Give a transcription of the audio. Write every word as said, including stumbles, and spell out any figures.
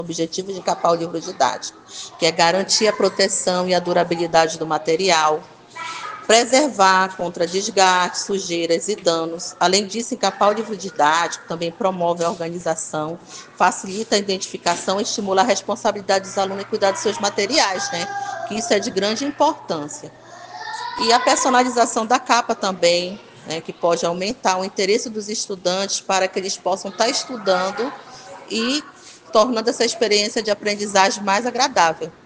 objetivo de encapar o livro didático, que é garantir a proteção e a durabilidade do material, preservar contra desgastes, sujeiras e danos. Além disso, encapar o livro didático também promove a organização, facilita a identificação e estimula a responsabilidade dos alunos em cuidar dos seus materiais, né? Que isso é de grande importância. E a personalização da capa também, né, que pode aumentar o interesse dos estudantes para que eles possam estar estudando e tornando essa experiência de aprendizagem mais agradável.